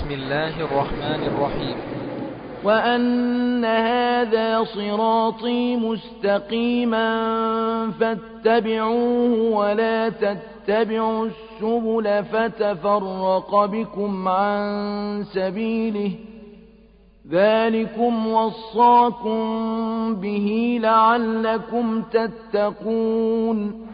بسم الله الرحمن الرحيم. وأن هذا صراطي مستقيما فاتبعوه ولا تتبعوا السبل فتفرق بكم عن سبيله ذلكم وصاكم به لعلكم تتقون.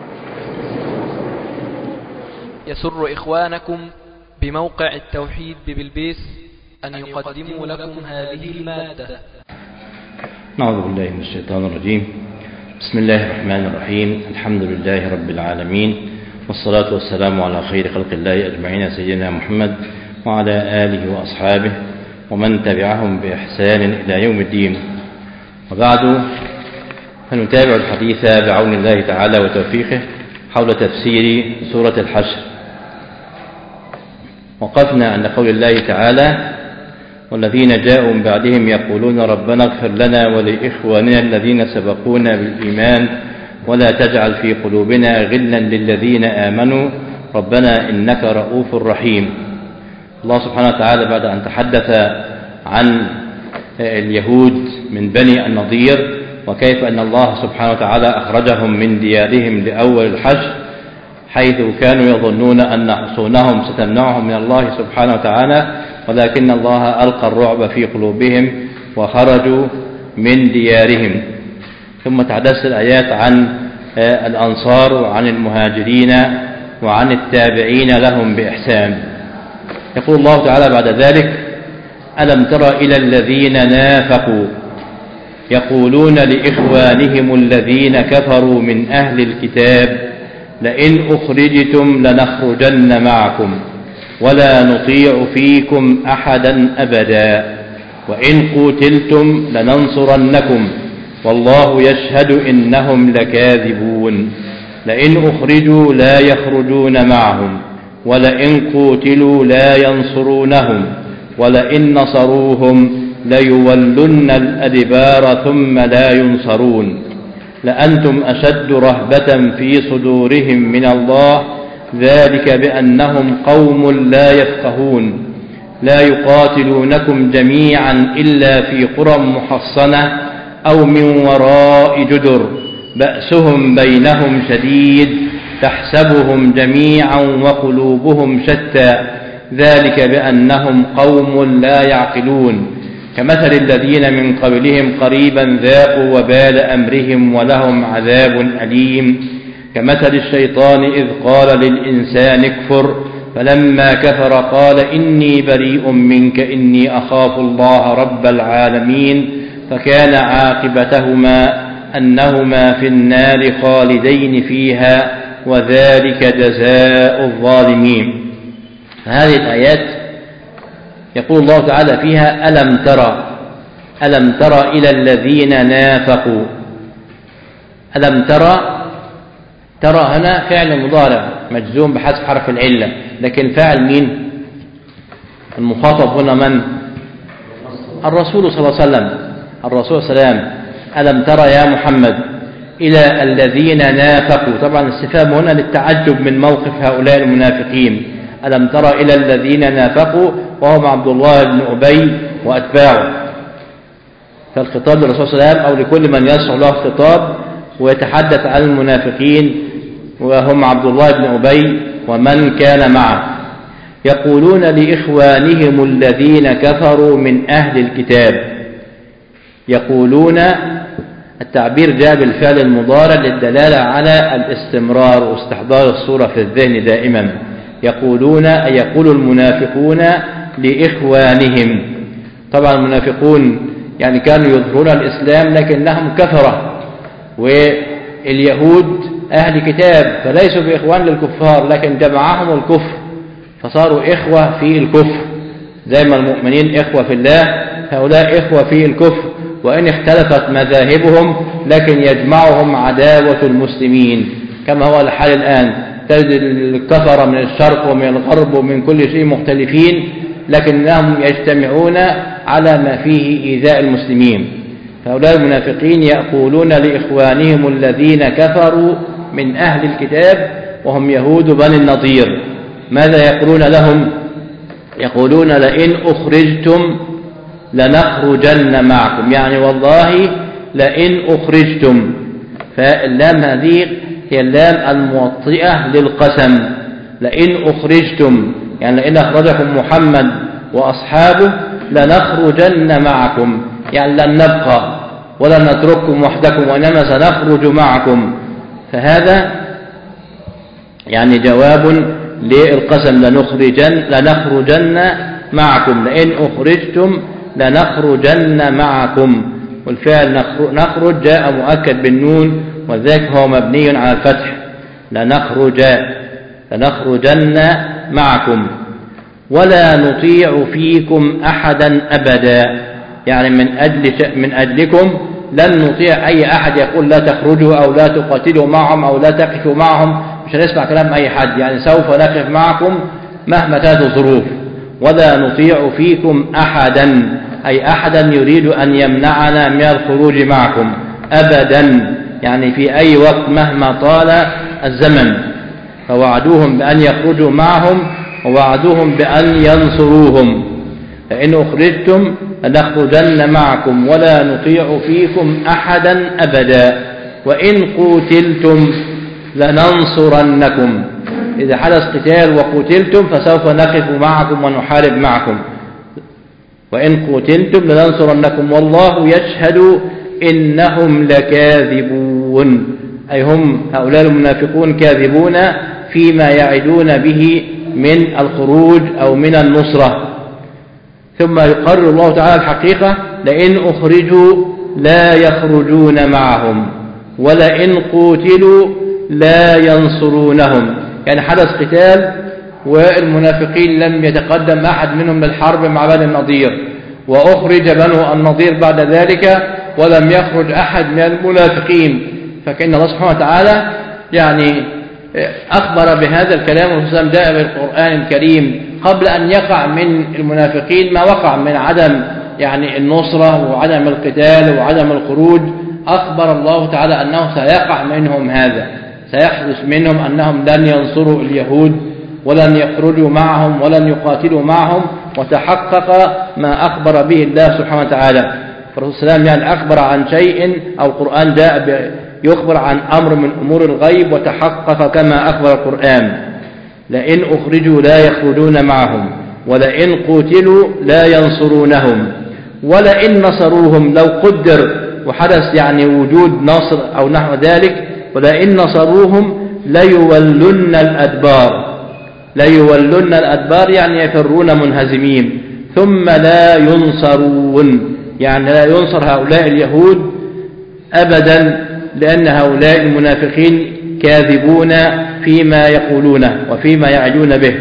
يسر إخوانكم بموقع التوحيد ببلبيس أن يقدموا لكم هذه المادة. نعوذ بالله من الشيطان الرجيم. بسم الله الرحمن الرحيم. الحمد لله رب العالمين، والصلاة والسلام على خير خلق الله أجمعين سيدنا محمد وعلى آله وأصحابه ومن تبعهم بإحسان إلى يوم الدين. وبعد فنتابع الحديث بعون الله تعالى وتوفيقه حول تفسير سورة الحشر. وقفنا عند قول الله تعالى: والذين جاءوا من بعدهم يقولون ربنا اغفر لنا ولإخواننا الذين سبقونا بالإيمان ولا تجعل في قلوبنا غلا للذين آمنوا ربنا إنك رؤوف رحيم. الله سبحانه وتعالى بعد أن تحدث عن اليهود من بني النضير وكيف أن الله سبحانه وتعالى أخرجهم من ديارهم لأول الحشر، حيث كانوا يظنون أن حصونهم ستمنعهم من الله سبحانه وتعالى، ولكن الله ألقى الرعب في قلوبهم وخرجوا من ديارهم. ثم تحدثت الآيات عن الأنصار وعن المهاجرين وعن التابعين لهم بإحسان. يقول الله تعالى بعد ذلك: ألم تر إلى الذين نافقوا يقولون لإخوانهم الذين كفروا من أهل الكتاب لئن أخرجتم لنخرجن معكم ولا نطيع فيكم أحدا أبدا وإن قتلتم لننصرنكم والله يشهد إنهم لكاذبون لئن أخرجوا لا يخرجون معهم ولئن قتلوا لا ينصرونهم ولئن نصروهم ليولن الأدبار ثم لا ينصرون لأنتم أشد رهبة في صدورهم من الله ذلك بأنهم قوم لا يفقهون لا يقاتلونكم جميعا إلا في قرى محصنة أو من وراء جدر بأسهم بينهم شديد تحسبهم جميعا وقلوبهم شتى ذلك بأنهم قوم لا يعقلون كمثل الذين من قبلهم قريبا ذاقوا وبال أمرهم ولهم عذاب أليم كمثل الشيطان إذ قال للإنسان اكفر فلما كفر قال إني بريء منك إني أخاف الله رب العالمين فكان عاقبتهما أنهما في النار خالدين فيها وذلك جزاء الظالمين. هذه الآيات يقول الله تعالى فيها: ألم ترى إلى الذين نافقوا. ألم ترى هنا فعل مضارع مجزوم بحذف حرف العلة، لكن فاعل مين؟ المخاطب هنا من؟ الرسول صلى الله عليه وسلم. الرسول صلى الله عليه وسلم: ألم ترى يا محمد إلى الذين نافقوا. طبعا الاستفهام هنا للتعجب من موقف هؤلاء المنافقين. ألم ترى إلى الذين نافقوا وهم عبد الله بن أبي وأتباعه، فالخطاب للرسول صلى الله عليه وسلم أو لكل من يشرع له خطاب ويتحدث عن المنافقين وهم عبد الله بن أبي ومن كان معه. يقولون لإخوانهم الذين كفروا من أهل الكتاب. يقولون، التعبير جاء بالفعل المضارع للدلالة على الاستمرار واستحضار الصورة في الذهن دائما. يقولون أي يقول المنافقون لإخوانهم. طبعا المنافقون يعني كانوا يظهرون الإسلام لكنهم كفرة، واليهود أهل كتاب فليسوا بإخوان للكفار لكن جمعهم الكفر فصاروا إخوة في الكفر. زي ما المؤمنين إخوة في الله، هؤلاء إخوة في الكفر، وإن اختلفت مذاهبهم لكن يجمعهم عداوة المسلمين كما هو الحال الآن. تجد الكفر من الشرق ومن الغرب ومن كل شيء مختلفين لكنهم يجتمعون على ما فيه إيذاء المسلمين. فهؤلاء المنافقين يقولون لإخوانهم الذين كفروا من أهل الكتاب وهم يهود بني النضير. ماذا يقولون لهم؟ يقولون لئن أخرجتم لنخرجن معكم، يعني والله لئن أخرجتم. فاللام هذه هي اللام الموطئة للقسم، لئن أخرجتم يعني لئن أخرجكم محمد وأصحابه لنخرجن معكم، يعني لن نبقى ولن نترككم وحدكم وإنما سنخرج معكم. فهذا يعني جواب للقسم، لنخرجن معكم، لئن أخرجتم لنخرجن معكم. والفعل نخرج جاء مؤكد بالنون وذاك هو مبني على الفتح، لنخرجن معكم ولا نطيع فيكم أحدا أبدا، يعني من أجلكم لن نطيع أي أحد يقول لا تخرجوا أو لا تقاتلوا معهم أو لا تقفوا معهم، مش هنسمع كلام أي حد، يعني سوف نقف معكم مهما كانت الظروف. ولا نطيع فيكم أحدا أي أحدا يريد أن يمنعنا من الخروج معكم أبدا، يعني في أي وقت مهما طال الزمن. فوعدوهم بأن يخرجوا معهم ووعدوهم بأن ينصروهم، فإن أخرجتم لنخرجن معكم ولا نطيع فيكم أحدا أبدا وإن قتلتم لننصرنكم. إذا حدث قتال وقتلتم فسوف نقف معكم ونحارب معكم. وإن قتلتم لننصرنكم والله يشهد إنهم لكاذبون، أي هم هؤلاء المنافقون كاذبون فيما يعدون به من الخروج أو من النصرة. ثم يقرر الله تعالى الحقيقة لئن أخرجوا لا يخرجون معهم ولئن قتلوا لا ينصرونهم، يعني حدث قتال والمنافقين لم يتقدم أحد منهم للحرب مع بني النضير، وأخرج بنو النضير بعد ذلك ولم يخرج أحد من المنافقين، فكأن الله سبحانه وتعالى يعني أخبر بهذا الكلام والرسول جاء بالقرآن الكريم قبل أن يقع من المنافقين ما وقع من عدم يعني النصرة وعدم القتال وعدم الخروج. أخبر الله تعالى أنه سيقع منهم هذا، سيحدث منهم أنهم لن ينصروا اليهود ولن يخرجوا معهم ولن يقاتلوا معهم، وتحقق ما أخبر به الله سبحانه وتعالى. فالرسول صلى الله عليه وسلم يعني أخبر عن شيء أو القرآن جاء يخبر عن أمر من أمور الغيب وتحقق كما أخبر القرآن. لئن أخرجوا لا يخرجون معهم ولئن قتلوا لا ينصرونهم ولئن نصروهم، لو قدر وحدث يعني وجود نصر أو نحو ذلك، ولئن نصروهم ليولن الأدبار يعني يفرون منهزمين، ثم لا ينصرون يعني لا ينصر هؤلاء اليهود أبدا، لأن هؤلاء المنافقين كاذبون فيما يقولونه وفيما يعدون به.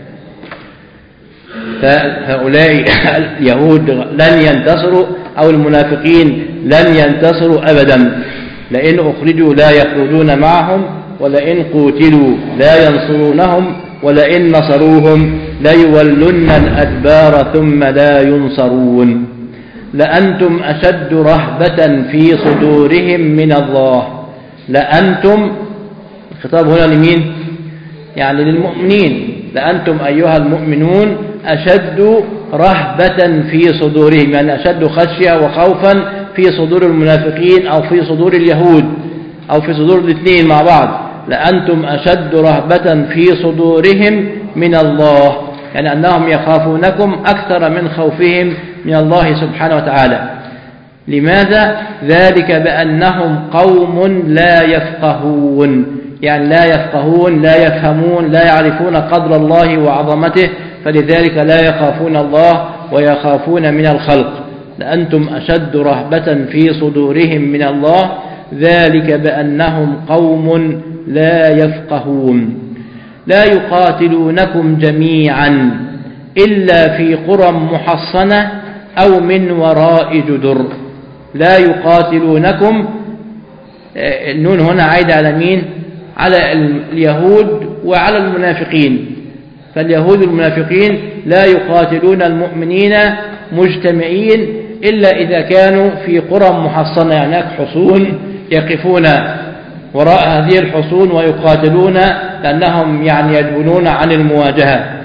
فهؤلاء اليهود لن ينتصروا أو المنافقين لن ينتصروا أبدا. لئن أخرجوا لا يخرجون معهم ولئن قتلوا لا ينصرونهم ولئن نصروهم ليولن الأدبار ثم لا ينصرون. لأنتم أشد رهبة في صدورهم من الله. لأنتم الخطاب هنا لمين؟ يعني للمؤمنين. لأنتم أيها المؤمنون أشد رهبة في صدورهم، يعني أشد خشية وخوفا في صدور المنافقين أو في صدور اليهود أو في صدور الاثنين مع بعض. لأنتم أشد رهبة في صدورهم من الله، يعني أنهم يخافونكم أكثر من خوفهم من الله سبحانه وتعالى. لماذا؟ ذلك بأنهم قوم لا يفقهون، يعني لا يفقهون لا يفهمون لا يعرفون قدر الله وعظمته، فلذلك لا يخافون الله ويخافون من الخلق. لأنتم أشد رهبة في صدورهم من الله ذلك بأنهم قوم لا يفقهون. لا يقاتلونكم جميعا إلا في قرى محصنة أو من وراء جدر. لا يقاتلونكم، النون هنا عايدة على مين؟ على اليهود وعلى المنافقين. فاليهود والمنافقين لا يقاتلون المؤمنين مجتمعين إلا إذا كانوا في قرى محصنة، يعني هناك حصون يقفون وراء هذه الحصون ويقاتلون لأنهم يعني يجبنون عن المواجهة.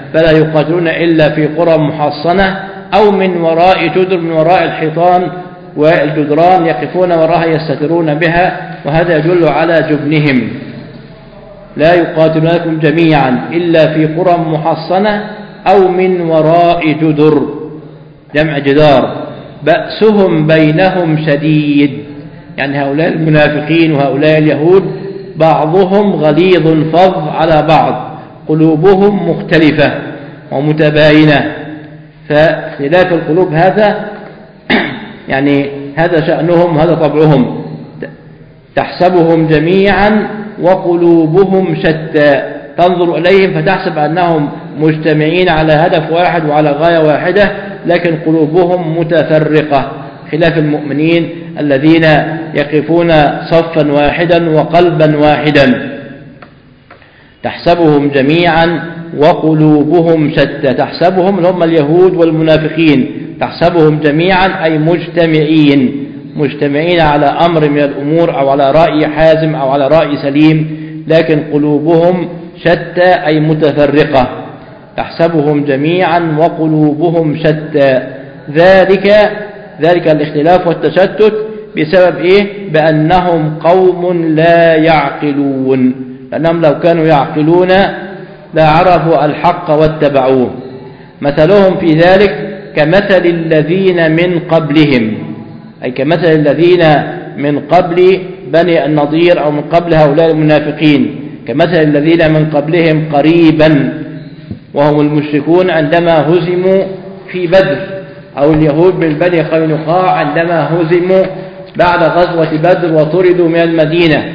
فلا يقاتلون إلا في قرى محصنة أو من وراء جدر، من وراء الحيطان والجدران يقفون وراها يستترون بها، وهذا يدل على جبنهم. لا يقاتلونكم جميعا إلا في قرى محصنة أو من وراء جدر، جمع جدار. بأسهم بينهم شديد، يعني هؤلاء المنافقين وهؤلاء اليهود بعضهم غليظ فظ على بعض، قلوبهم مختلفة ومتباينة. فاختلاف القلوب هذا يعني هذا شأنهم، هذا طبعهم. تحسبهم جميعا وقلوبهم شتى، تنظر إليهم فتحسب أنهم مجتمعين على هدف واحد وعلى غاية واحدة، لكن قلوبهم متفرقة، خلاف المؤمنين الذين يقفون صفا واحدا وقلبا واحدا. تحسبهم جميعا وقلوبهم شتى، تحسبهم هم اليهود والمنافقين، تحسبهم جميعا أي مجتمعين على أمر من الأمور أو على رأي حازم أو على رأي سليم، لكن قلوبهم شتى أي متفرقة. تحسبهم جميعا وقلوبهم شتى، ذلك الاختلاف والتشتت بسبب إيه؟ بأنهم قوم لا يعقلون، لأنهم لو كانوا يعقلون لعرفوا الحق واتبعوه. مثلهم في ذلك كمثل الذين من قبلهم، أي كمثل الذين من قبل بني النضير أو من قبل هؤلاء المنافقين، كمثل الذين من قبلهم قريبا، وهم المشركون عندما هزموا في بدر، أو اليهود من بني قينقاع عندما هزموا بعد غزوة بدر وطردوا من المدينة.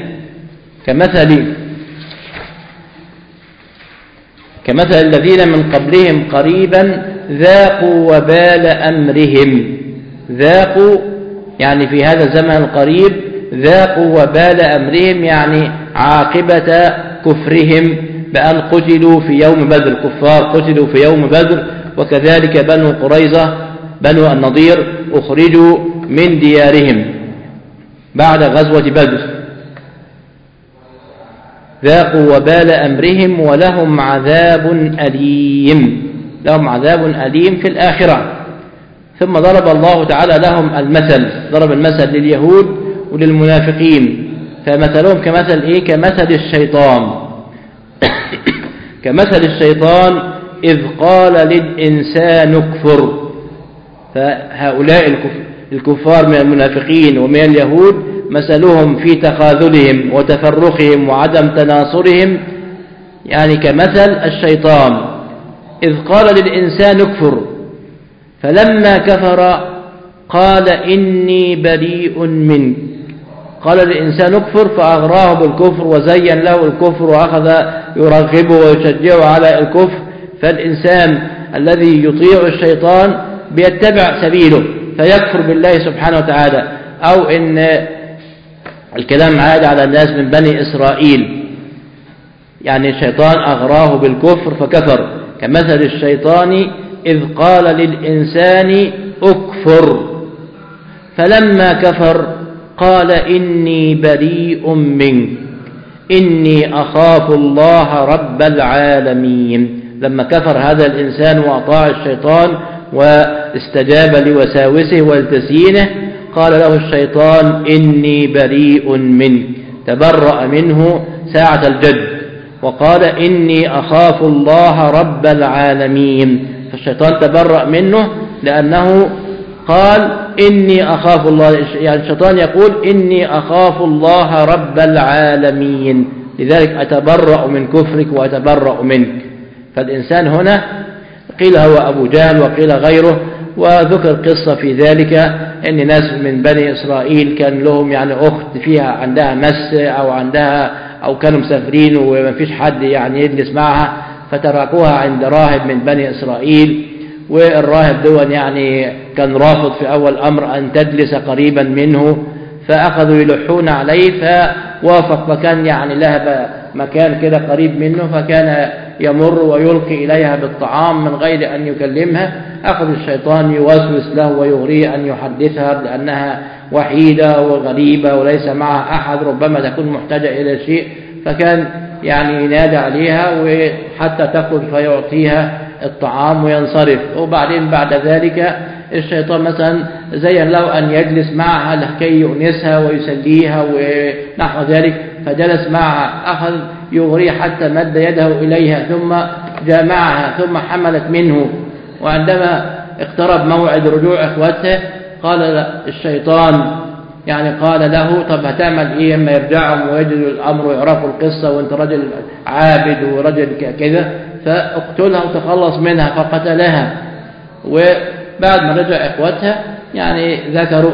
كمثل الذين من قبلهم قريبا ذاقوا وبال أمرهم. ذاقوا يعني في هذا الزمن القريب ذاقوا وبال أمرهم، يعني عاقبة كفرهم بأن قتلوا في يوم بدر، كفار قتلوا في يوم بدر، وكذلك بنو قريظة بنو النضير أخرجوا من ديارهم بعد غزوة بدر. ذاقوا وبال أمرهم ولهم عذاب أليم، لهم عذاب أليم في الآخرة. ثم ضرب الله تعالى لهم المثل، ضرب المثل لليهود وللمنافقين، فمثلهم كمثل إيه؟ كمثل الشيطان كمثل الشيطان إذ قال للإنسان اكفر. فهؤلاء الكفار من المنافقين ومن اليهود مثلهم في تخاذلهم وتفرقهم وعدم تناصرهم يعني كمثل الشيطان. إذ قال للإنسان اكفر فلما كفر قال إني بريء منك. قال للإنسان اكفر فأغراه بالكفر وزين له الكفر وأخذ يرغبه ويشجعه على الكفر. فالإنسان الذي يطيع الشيطان بيتبع سبيله فيكفر بالله سبحانه وتعالى. أو إن الكلام عاد على الناس من بني إسرائيل، يعني الشيطان أغراه بالكفر فكفر. كمثل الشيطان إذ قال للإنسان اكفر فلما كفر قال إني بريء منك إني أخاف الله رب العالمين. لما كفر هذا الإنسان وأطاع الشيطان واستجاب لوساوسه والتزيينه قال له الشيطان إني بريء منك، تبرأ منه ساعة الجد وقال إني أخاف الله رب العالمين. فالشيطان تبرأ منه لأنه قال إني أخاف الله، يعني الشيطان يقول إني أخاف الله رب العالمين، لذلك أتبرأ من كفرك وأتبرأ منك. فالإنسان هنا قيل هو أبو جهل وقيل غيره، وذكر قصة في ذلك أن ناس من بني إسرائيل كان لهم يعني أخت فيها عندها مس أو كانوا مسافرين وما فيش حد يعني يجلس معها، فتركوها عند راهب من بني إسرائيل. والراهب دون يعني كان رافض في أول أمر أن تجلس قريبا منه، فأخذوا يلحون عليه فوافق، فكان يعني لها مكان كده قريب منه، فكان يمر ويلقي إليها بالطعام من غير أن يكلمها. أخذ الشيطان يوسوس له ويغريه أن يحدثها لأنها وحيدة وغريبة وليس معها أحد، ربما تكون محتاجة إلى شيء، فكان يعني ينادى عليها وحتى تأكل فيعطيها الطعام وينصرف. وبعدين بعد ذلك الشيطان مثلا زين له أن يجلس معها لكي يؤنسها ويسليها ونحو ذلك، فجلس معها، أخذ يغري حتى مد يده إليها ثم جامعها ثم حملت منه. وعندما اقترب موعد رجوع إخوته قال الشيطان يعني قال له طب هتعمل إيه لما يرجعهم ويجدوا الأمر ويعرفوا القصة وأنت رجل عابد ورجل كذا، فاقتلها وتخلص منها. فقتلها. وبعد ما رجع إخوتها يعني ذكروا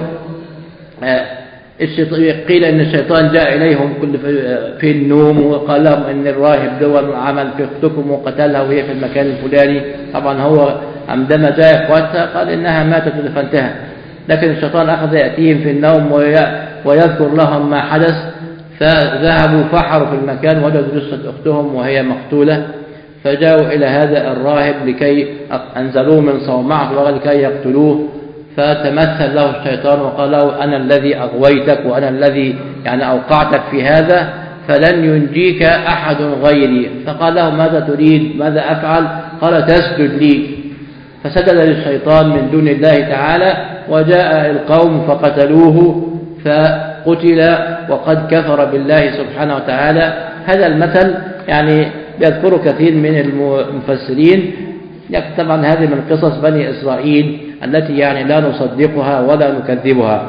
قيل إن الشيطان جاء إليهم كل في النوم وقال لهم إن الراهب دول عمل في أختكم وقتلها وهي في المكان الفلاني. طبعا هو عندما جاء إخوتها قال إنها ماتت ودفنتها، لكن الشيطان أخذ يأتيهم في النوم ويذكر لهم ما حدث. فذهبوا فحروا في المكان وجدوا جثة أختهم وهي مقتولة، فجاءوا إلى هذا الراهب لكي أنزلوه من صومعه لكي يقتلوه. فتمثل له الشيطان وقال له أنا الذي أغويتك وأنا الذي يعني أوقعتك في هذا، فلن ينجيك أحد غيري. فقال له ماذا تريد؟ ماذا أفعل؟ قال تسجد لي. فسجد للشيطان من دون الله تعالى، وجاء القوم فقتلوه فقتل وقد كفر بالله سبحانه وتعالى. هذا المثل يعني يذكر كثير من المفسرين. طبعا هذه من قصص بني إسرائيل التي يعني لا نصدقها ولا نكذبها.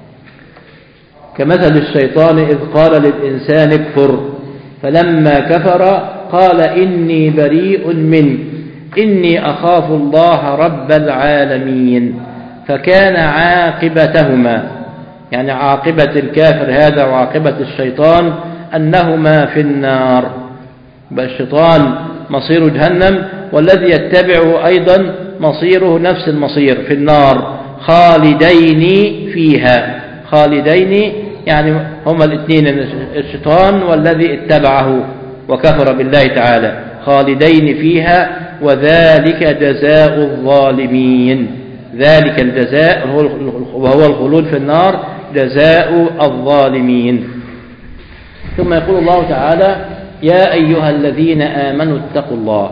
كمثل الشيطان إذ قال للإنسان اكفر فلما كفر قال إني بريء منك إني أخاف الله رب العالمين. فكان عاقبتهما يعني عاقبة الكافر هذا وعاقبة الشيطان أنهما في النار. الشيطان مصير جهنم، والذي يتبعه أيضا مصيره نفس المصير في النار خالدين فيها. خالدين يعني هما الاثنين الشيطان والذي اتبعه وكفر بالله تعالى، خالدين فيها وذلك جزاء الظالمين. ذلك الجزاء وهو الخلود في النار جزاء الظالمين. ثم يقول الله تعالى يا أيها الذين آمنوا اتقوا الله.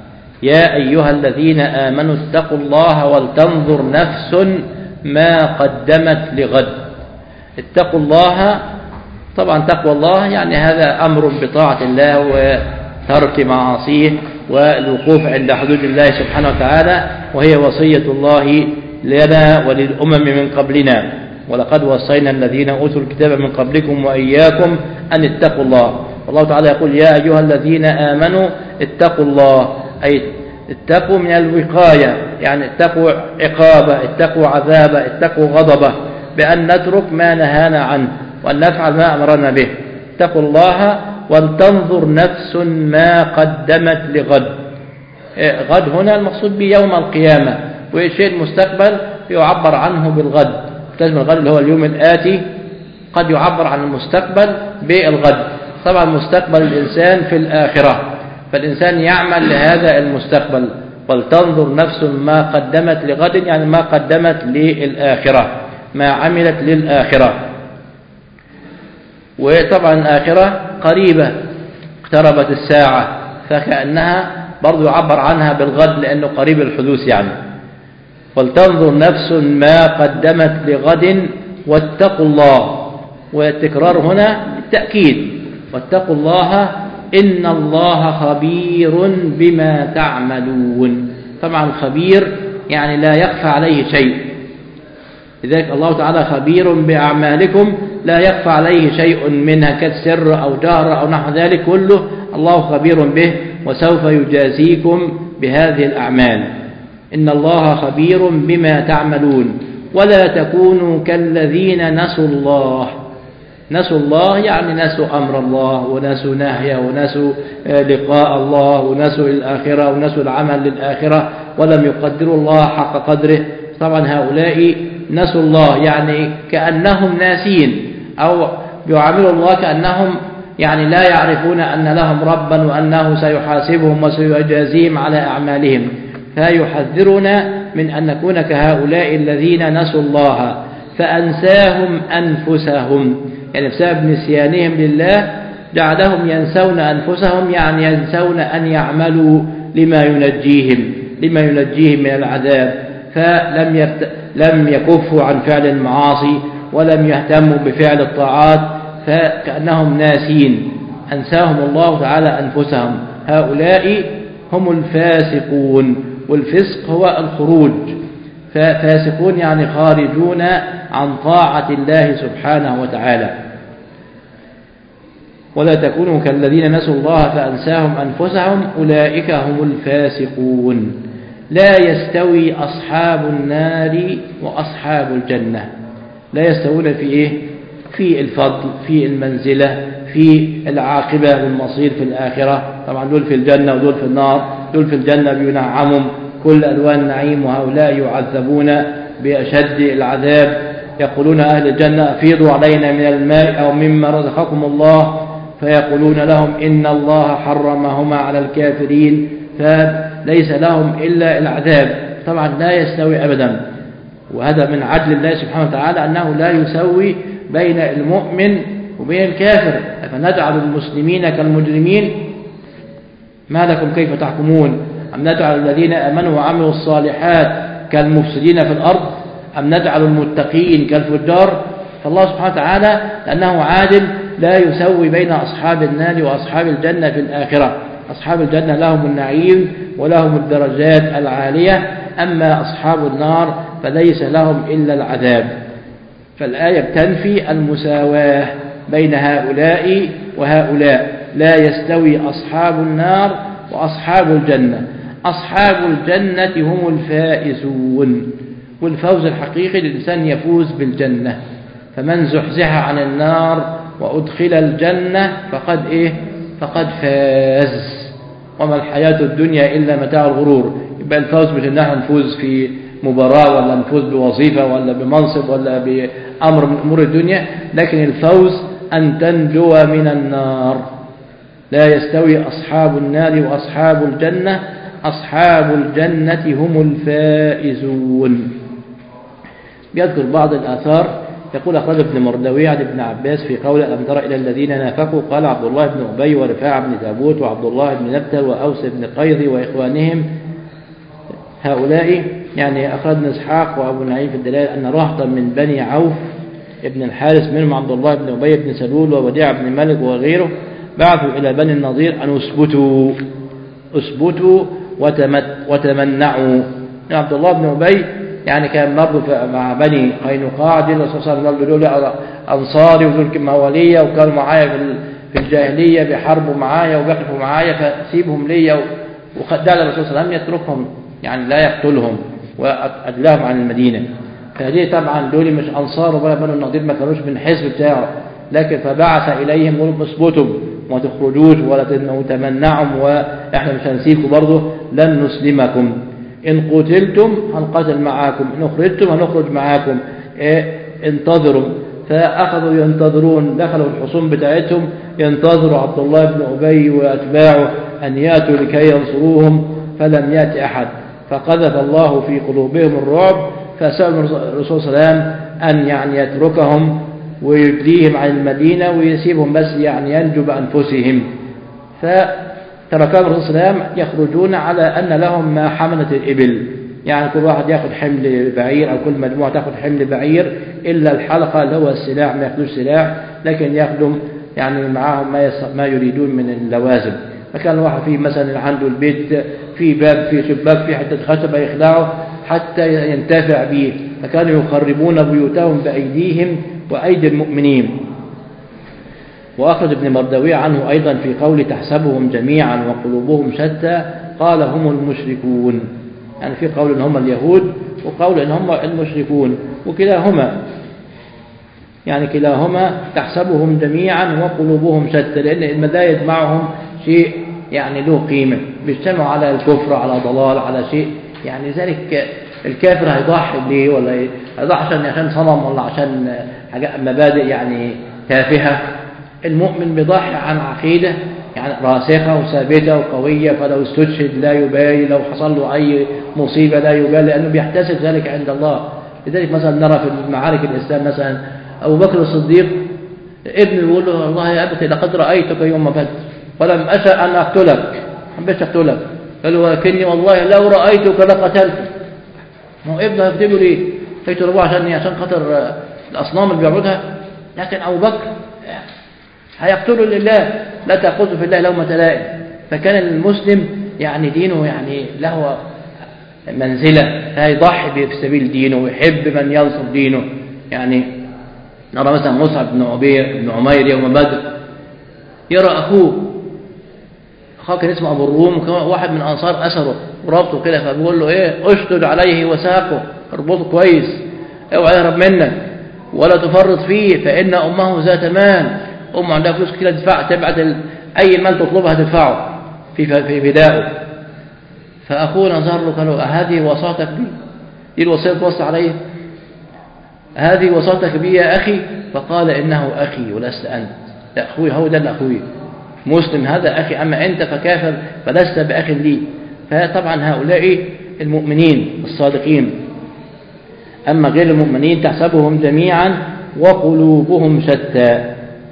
يا أيها الذين آمنوا اتقوا الله ولتنظر نفس ما قدمت لغد. اتقوا الله، طبعا تقوى الله يعني هذا أمر بطاعة الله وترك معاصيه والوقوف عند حدود الله سبحانه وتعالى، وهي وصية الله لنا وللأمم من قبلنا. ولقد وصينا الذين أوتوا الكتاب من قبلكم وإياكم أن اتقوا الله. والله تعالى يقول يا أيها الذين آمنوا اتقوا الله، أي اتقوا من الوقاية، يعني اتقوا عقابه، اتقوا عذابه، اتقوا غضبه، بأن نترك ما نهانا عنه وأن نفعل ما أمرنا به. اتقوا الله ولتنظر نفس ما قدمت لغد. غد هنا المقصود به يوم القيامة، والشيء المستقبل يعبر عنه بالغد. تجمع الغد اللي هو اليوم الآتي، قد يعبر عن المستقبل بالغد. طبعا مستقبل الإنسان في الآخرة، فالإنسان يعمل لهذا المستقبل. ولتنظر نفس ما قدمت لغد يعني ما قدمت للآخرة، ما عملت للآخرة. وطبعا الآخرة قريبة، اقتربت الساعة، فكأنها برضو يعبر عنها بالغد لأنه قريب الحدوث يعني. ولتنظر نفس ما قدمت لغد واتقوا الله. والتكرار هنا بالتأكيد، واتقوا الله إن الله خبير بما تعملون. طبعا خبير يعني لا يخفى عليه شيء، لذلك الله تعالى خبير بأعمالكم لا يخفى عليه شيء منها كالسر أو جهر أو نحو ذلك، كله الله خبير به وسوف يجازيكم بهذه الأعمال. إن الله خبير بما تعملون. ولا تكونوا كالذين نسوا الله. نسوا الله يعني نسوا أمر الله ونسوا نهيه ونسوا لقاء الله ونسوا الآخرة ونسوا العمل للآخرة ولم يقدروا الله حق قدره. طبعا هؤلاء نسوا الله يعني كأنهم ناسين، أو يعاملوا الله كأنهم يعني لا يعرفون أن لهم ربا وأنه سيحاسبهم وسيجازيهم على أعمالهم. فيحذرنا من أن نكون كهؤلاء الذين نسوا الله فأنساهم أنفسهم، يعني بسبب نسيانهم لله جعلهم ينسون أنفسهم، يعني ينسون أن يعملوا لما ينجيهم من العذاب، فلم يكفوا عن فعل المعاصي ولم يهتموا بفعل الطاعات، فكأنهم ناسين، أنساهم الله تعالى أنفسهم. هؤلاء هم الفاسقون، والفسق هو الخروج، ففاسقون يعني خارجون عن طاعة الله سبحانه وتعالى. ولا تكونوا كالذين نسوا الله فأنساهم أنفسهم أولئك هم الفاسقون. لا يستوي أصحاب النار وأصحاب الجنة. لا يستوون في إيه؟ في الفضل، في المنزلة، في العاقبة والمصير في الآخرة. طبعا دول في الجنة ودول في النار. دول في الجنة بينعمهم كل ألوان النعيم، وهؤلاء يعذبون بأشد العذاب. يقولون أهل الجنة أفيضوا علينا من الماء أو مما رزقكم الله، فيقولون لهم إن الله حرمهما على الكافرين، فليس لهم إلا العذاب. طبعا لا يستوي أبدا، وهذا من عدل الله سبحانه وتعالى أنه لا يسوي بين المؤمن وبين الكافر. فنجعل المسلمين كالمجرمين ما لكم كيف تحكمون؟ أم نجعل الذين آمنوا وعملوا الصالحات كالمفسدين في الأرض، أم نجعل المتقين كالفجار؟ فالله سبحانه وتعالى لأنه عادل لا يسوي بين أصحاب النار وأصحاب الجنة في الآخرة. أصحاب الجنة لهم النعيم ولهم الدرجات العالية، أما أصحاب النار فليس لهم إلا العذاب. فالآية تنفي المساواة بين هؤلاء وهؤلاء. لا يستوي أصحاب النار وأصحاب الجنة. أصحاب الجنة هم الفائزون، والفوز الحقيقي الإنسان يفوز بالجنة. فمن زحزح عن النار وأدخل الجنة فقد فاز، وما الحياة الدنيا إلا متاع الغرور. يبقى الفوز مش إن احنا نفوز في مباراة ولا نفوز بوظيفة ولا بمنصب ولا بأمر من أمور الدنيا، لكن الفوز أن تنجو من النار. لا يستوي أصحاب النار وأصحاب الجنة. أصحاب الجنة هم الفائزون. يذكر بعض الآثار، يقول أخرج ابن مردوي عن ابن عباس في قول ألم تر إلى الذين نافقوا، قال عبد الله بن أبي ورفاعة بن تابوت وعبد الله بن نبتل وأوس بن قيظ وإخوانهم. هؤلاء يعني أخرج ابن إسحاق وأبو نعيم في الدلائل أن رهطا من بني عوف ابن الحارث منهم عبد الله بن أبي بن سلول ووديع بن مالك وغيره بعثوا إلى بني النضير أن أثبتوا وتمنعوا. عبد الله بن أبي يعني كان برضه مع بني قينقاع، دي الرسول صلى الله عليه وسلم دول أنصاري ودول موالية وكانوا معايا في الجاهلية بيحاربوا معايا وبيقفوا معايا، فسيبهم ليا. وخدع الرسول صلى الله عليه وسلم يتركهم، يعني لا يقتلهم وأدلاهم عن المدينة. فهذه طبعا دول مش أنصار ولا بنو النضير، ما كانوش من حزب بتاعه، لكن فبعث إليهم قالوا اثبتوا وما تخرجوش ولا تمنعهم، وإحنا مش هنسيبكم برضه، لن نسلمكم. إن قتلتم هنقاتل معاكم، إن أخرجتم هنخرج معاكم، انتظروا. فأخذوا ينتظرون، دخلوا الحصون بتاعتهم ينتظروا عبد الله بن أبي وأتباعه أن يأتوا لكي ينصروهم، فلم يأت أحد. فقذف الله في قلوبهم الرعب، فسأل الرسول صلى الله عليه وسلم أن يعني يتركهم ويجليهم عن المدينة ويسيبهم بس يعني ينجوا بأنفسهم. فتركهم الرسول صلى الله عليه وسلم يخرجون على أن لهم ما حملت الإبل، يعني كل واحد يأخذ حمل بعير أو كل مجموعة تأخذ حمل بعير، إلا الحلقة اللي هو السلاح، ما يأخذوش سلاح لكن يأخذوا يعني معاهم ما يريدون من اللوازم. فكان واحد فيه مثلا عنده البيت في باب في شباك في حتة خشبة يخلعه حتى ينتفع به، فكانوا يخربون بيوتهم بأيديهم وأيدي المؤمنين. وأخرج ابن مردوي عنه أيضا في قول تحسبهم جميعا وقلوبهم شتى، قال هم المشركون، يعني في قول إن هم اليهود وقول إن هم المشركون، وكلاهما يعني كلاهما تحسبهم جميعا وقلوبهم شتى، لأن لا يجمعهم شيء يعني له قيمة، بيجتمعوا على الكفر على ضلال على شيء. يعني ذلك الكافر هيضحي ليه؟ ولا هيضحي عشان صنم ولا عشان مبادئ يعني تافهة؟ المؤمن بيضحي عن عقيدة يعني راسخة وثابتة وقوية، فلو استشهد لا يبالي، لو حصل له أي مصيبة لا يبالي، لأنه بيحتسب ذلك عند الله. لذلك مثلا نرى في معارك الإسلام مثلا أبو بكر الصديق ابنه يقول له والله يا أبتي لقد رأيتك يوم بدر ولم أشأ أن أقتلك، حبيت أقتلك. قال له ولكني والله لو رأيتك لقتلتك. ما هو ابنه يكتبه ليه؟ يكتبه عشان خاطر الأصنام اللي بيعبدها. لكن أبو بكر هيقتله لله، لا تأخذه في الله لومة لائم. فكان المسلم يعني دينه يعني له منزلة، فيضحي في سبيل دينه ويحب من ينصر دينه. يعني نرى مثلا مصعب بن عمير يوم بدر يرى أخوه كان اسمه أبو الروم، واحد من أنصار أسره وربطه كده، فبيقول له إيه اشتد عليه وساقه، اربطه كويس، اوعى يهرب منك ولا تفرط فيه، فإن أمه ذات مال، أمه عندها فلوس كتير تبعت أي مال تطلبها تدفعه في فدائه. فأخوه نظر له قال له هذه وصاتك بي؟ دي الوصية توصي عليه؟ هذه وصاتك بي يا أخي؟ فقال إنه أخي ولست أنت. لا أخوي، هو ده الأخوي مسلم، هذا أخي، أما أنت فكافر فلست بأخ لي. فطبعا هؤلاء المؤمنين الصادقين. أما غير المؤمنين تحسبهم جميعا وقلوبهم شتى.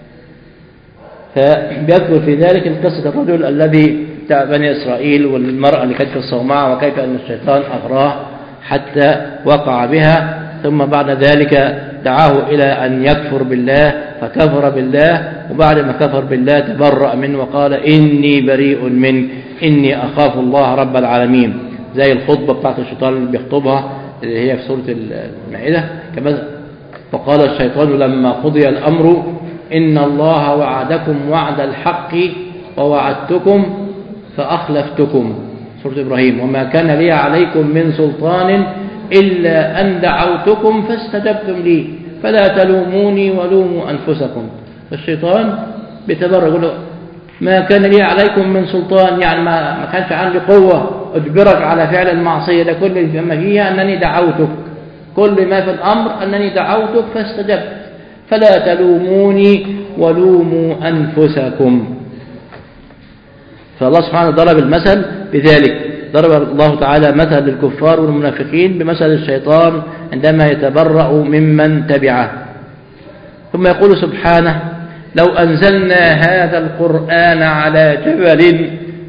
فبيذكر في ذلك قصة الرجل الذي بتاع بني إسرائيل والمرأة اللي كانت في الصومعة، وكيف أن الشيطان أغراه حتى وقع بها، ثم بعد ذلك دعاه إلى أن يكفر بالله فكفر بالله، وبعد ما كفر بالله تبرأ منه وقال إني بريء منك إني أخاف الله رب العالمين، زي الخطبة بتاعت الشيطان اللي بيخطبها اللي هي في سورة المائدة كما وقال الشيطان لما قضي الأمر إن الله وعدكم وعد الحق ووعدتكم فأخلفتكم، سورة إبراهيم، وما كان لي عليكم من سلطان إلا أن دعوتكم فاستجبتم لي فلا تلوموني ولوموا أنفسكم. فالشيطان بيتبرر يقول له ما كان لي عليكم من سلطان، يعني ما كانش عندي قوة أجبرك على فعل المعصية، ده كل ما فيها أنني دعوتك، كل ما في الأمر أنني دعوتك فاستجبت، فلا تلوموني ولوموا أنفسكم. فالله سبحانه ضرب المثل بذلك، ضرب الله تعالى مثل للكفار والمنافقين بمثل الشيطان عندما يتبرأ ممن تبعه. ثم يقول سبحانه لو أنزلنا هذا القرآن على جبل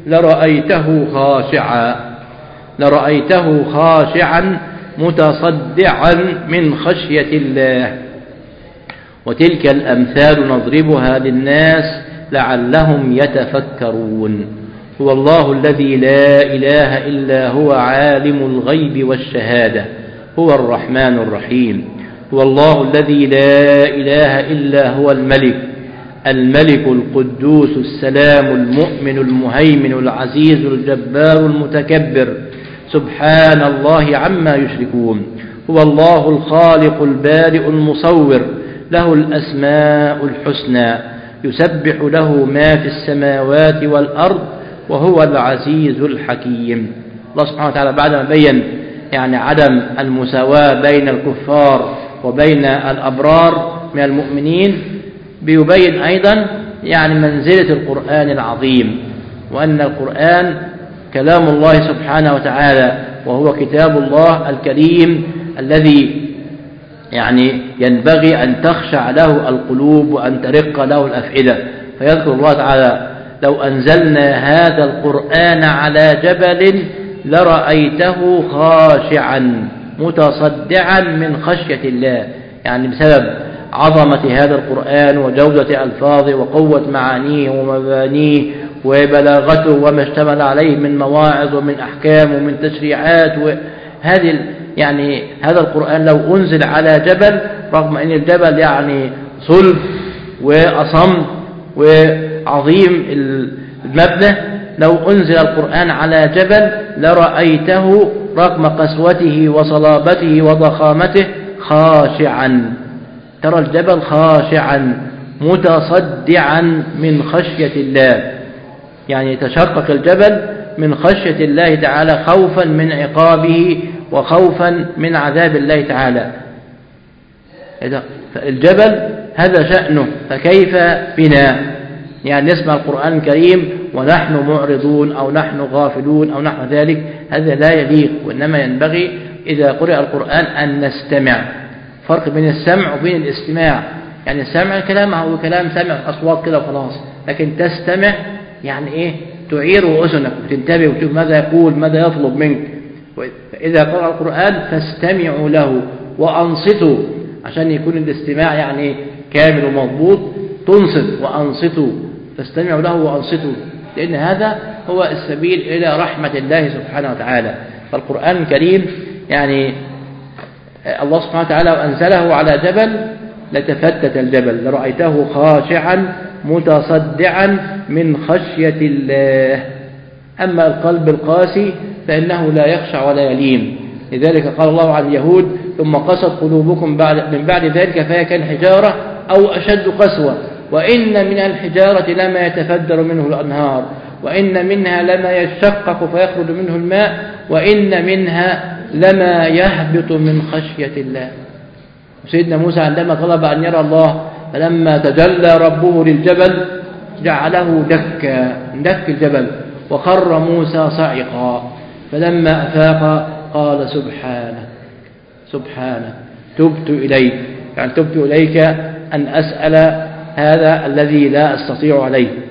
لرأيته خاشعا متصدعا من خشية الله. وتلك الأمثال نضربها للناس لعلهم يتفكرون. هو الله الذي لا إله إلا هو عالم الغيب والشهادة هو الرحمن الرحيم. هو الله الذي لا إله إلا هو الملك القدوس السلام المؤمن المهيمن العزيز الجبار المتكبر سبحان الله عما يشركون. هو الله الخالق البارئ المصور له الأسماء الحسنى يسبح له ما في السماوات والأرض وهو العزيز الحكيم. الله سبحانه وتعالى بعد ما بين يعني عدم المساواة بين الكفار وبين الأبرار من المؤمنين، بيبين أيضا يعني منزلة القرآن العظيم، وأن القرآن كلام الله سبحانه وتعالى، وهو كتاب الله الكريم الذي يعني ينبغي أن تخشع له القلوب وأن ترق له الأفئدة. فيذكر الله تعالى لو أنزلنا هذا القرآن على جبل لرأيته خاشعا متصدعا من خشية الله، يعني بسبب عظمة هذا القرآن وجودة ألفاظه وقوة معانيه ومبانيه وبلاغته وما اشتمل عليه من مواعظ ومن أحكام ومن تشريعات. وهذه يعني هذا القرآن لو أنزل على جبل، رغم أن الجبل يعني صلب وأصم وعظيم المبنى، لو أنزل القرآن على جبل لرأيته رغم قسوته وصلابته وضخامته خاشعا. ترى الجبل خاشعا متصدعا من خشية الله، يعني يتشقق الجبل من خشية الله تعالى خوفا من عقابه وخوفا من عذاب الله تعالى. الجبل هذا شأنه، فكيف بنا يعني نسمع القرآن الكريم ونحن معرضون أو نحن غافلون أو نحو ذلك؟ هذا لا يليق، وإنما ينبغي إذا قرأ القرآن أن نستمع. فرق بين السمع وبين الاستماع. يعني السمع كلام هو كلام سمع أصوات كده وخلاص، لكن تستمع يعني إيه؟ تعير أذنك وتنتبه وتشوف ماذا يقول، ماذا يطلب منك. فإذا قرأ القرآن فاستمعوا له وأنصتوا، عشان يكون الاستماع يعني كامل ومضبوط. تنصت وأنصتوا، فاستمعوا له وأنصتوا، لأن هذا هو السبيل إلى رحمة الله سبحانه وتعالى. فالقرآن الكريم يعني الله سبحانه وتعالى أنزله على جبل لتفتت الجبل لرأيته خاشعا متصدعا من خشية الله. أما القلب القاسي فإنه لا يخشع ولا يلين. لذلك قال الله عن اليهود: ثم قست قلوبكم من بعد ذلك فهي كالحجارة أو أشد قسوة، وإن من الحجارة لما يتفجر منه الأنهار، وإن منها لما يشقق فيخرج منه الماء، وإن منها لما يهبط من خشية الله. سيدنا موسى عندما طلب أن يرى الله فلما تجلى ربه للجبل جعله دك الجبل وخر موسى صعقا، فلما أفاق قال سبحانك تبت إليك، يعني تبت إليك أن أسأل هذا الذي لا أستطيع.